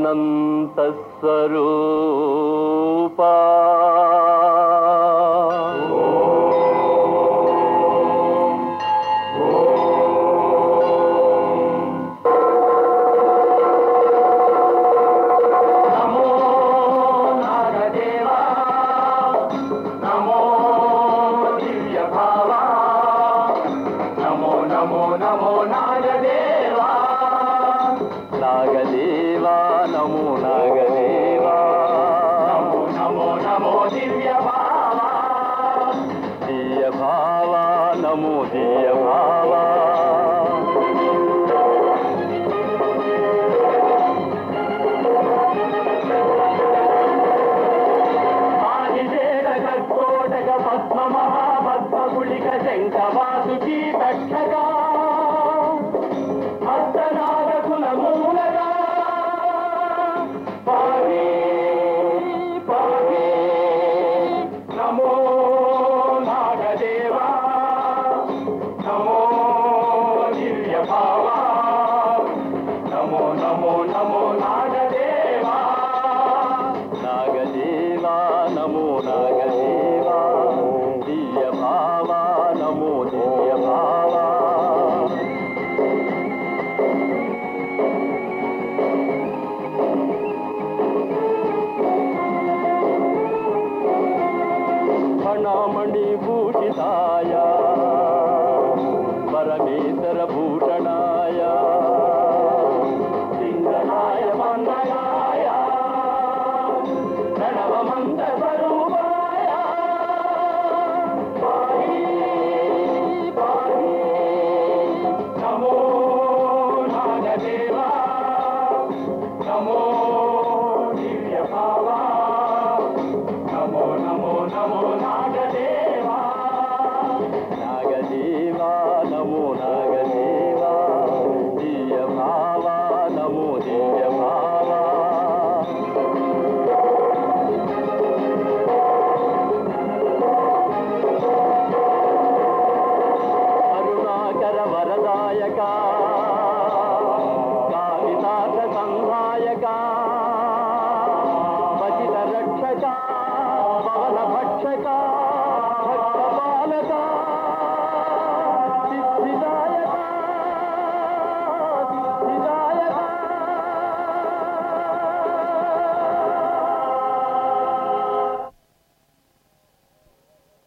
అనంత స్వరూపా నాగదేవా నమో నాగదేవా నమో నమో నమో దివ్య భావా నమో దివ్య భావా ఆదిదేవ కర్కోటక పద్మ మహాపద్మ గుళిక శంఖ వాసుకి తక్షగా నమో నాగదేవా నమో దివ్య భావా నమో నమో నమో నాగదేవా నాగదేవా నమో నాగదేవా దివ్య భావా నమో దివ్య భావా मणिभूषिताय परमेश्वर भूषणाय